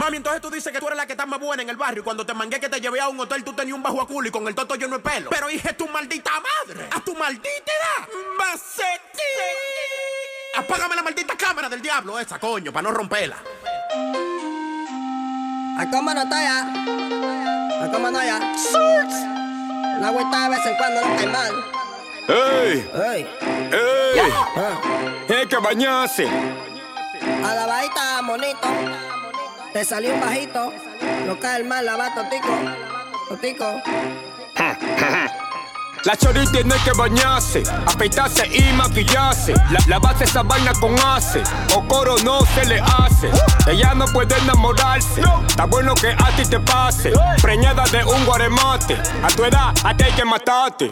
Mami, entonces tú dices que tú eres la que está más buena en el barrio. Y cuando te mangué que te llevé a un hotel, tú tenías un bajo a culo y con el toto lleno de pelo. Pero hija, tu maldita madre. A tu maldita edad. Macetí. Apágame la maldita cámara del diablo esa, coño, para no romperla. ¿A cómo no está ya? ¿A cómo no ya? La agüita de vez en cuando no cae mal. ¡Ey! ¡Ey! ¡Ey! Ah. Hay que bañarse. A la bajita, monito. Te salió un bajito. No cae el mal, lava totico. Totico. La chori tiene que bañarse, afeitarse y maquillarse. Lavarse esa vaina con ace, o coro no se le hace. Ella no puede enamorarse, está bueno que a ti te pase. Preñada de un guaremate, a tu edad a ti hay que matarte.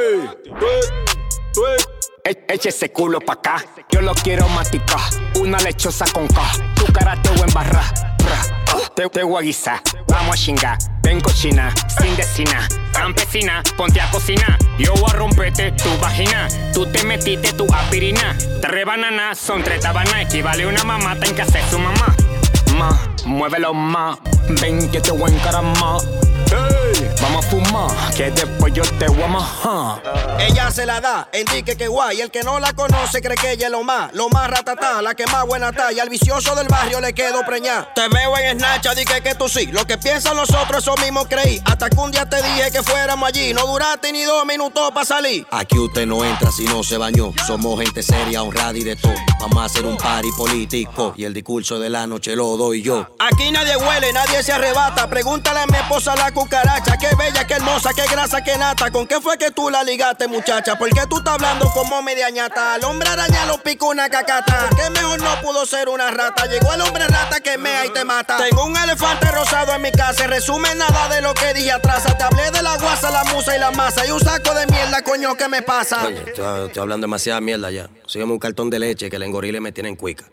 Eche ese culo pa' acá, yo lo quiero masticar. Una lechosa con K, tu cara te voy a embarrar. Te voy a guisar, vamos a chingar. Ven cochina, sin decina, campesina, ponte a cocinar. Yo voy a romperte tu vagina, tú te metiste tu aspirina. 3 bananas son 3 tabanas, equivale a una mamata en casa de su mamá. Ma, muévelo más, ven que te voy a encaramar. Hey, vamos a fumar, que después yo te voy a majar. Ella se la da, indique que guay. El que no la conoce cree que ella es lo más ratatá, la que más buena está. Y al vicioso del barrio le quedo preñá. Te veo en Snapchat, dije que tú sí. Lo que piensan los otros, eso mismo creí. Hasta que un día te dije que fuéramos allí. No duraste ni 2 minutos para salir. Aquí usted no entra si no se bañó. Somos gente seria, honrada y de todo. Vamos a hacer un party político y el discurso de la noche lo doy yo. Aquí nadie huele, nadie se arrebata. Pregúntale a mi esposa la cucaracha. Qué bella, qué hermosa, qué grasa, qué nata. ¿Con qué fue que tú la ligaste, muchacha? ¿Por qué tú estás hablando como media ñata? Al hombre araña lo pica una cacata. ¿Por qué mejor no pudo ser una rata? Llegó el hombre rata que mea y te mata. Tengo un elefante rosado en mi casa. Resume nada de lo que dije atrás. Te hablé de la guasa, la musa y la masa. Y un saco de mierda, coño, ¿qué me pasa? Oye, estoy hablando demasiada mierda ya. Sígueme un cartón de leche que el engorile me tiene en cuica.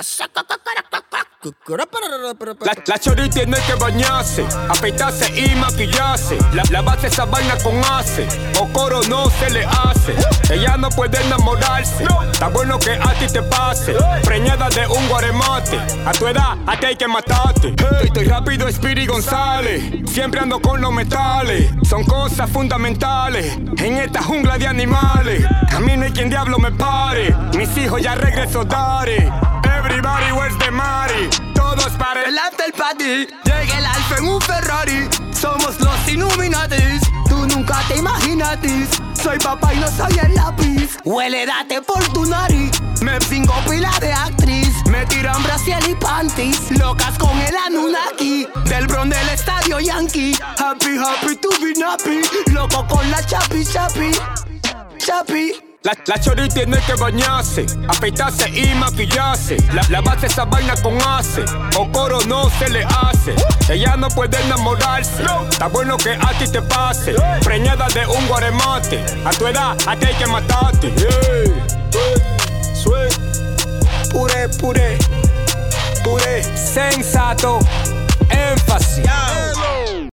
La chori tiene que bañarse, afeitarse y maquillarse. Lavarse esa vaina con ace, o coro no se le hace. Ella no puede enamorarse, está bueno que a ti te pase. Preñada de un guaremate, a tu edad a ti hay que matarte. Hey, estoy rápido, Speedy González, siempre ando con los metales. Son cosas fundamentales en esta jungla de animales. A mí no hay quien diablo me pare, mis hijos ya regreso tarde. Everybody, where's the money? Todos para el after party. Llega el alfa en un Ferrari. Somos los Illuminatis. Tú nunca te imaginatis. Soy papá y no soy el lápiz. Huele, date por tu nariz. Me pingo pila de actriz. Me tiran brasil y panties. Locas con el Anunnaki. Del bron del estadio Yankee. Happy, happy to be nappy. Loco con la chapi, chapi. Chapi. La chori tiene que bañarse, afeitarse y maquillarse. Lavarse esa vaina con ace, o coro no se le hace. Ella no puede enamorarse, está bueno que a ti te pase. Preñada de un guaremate, a tu edad a ti hay que matarte. Hey, sweet, puré, puré, puré, sensato.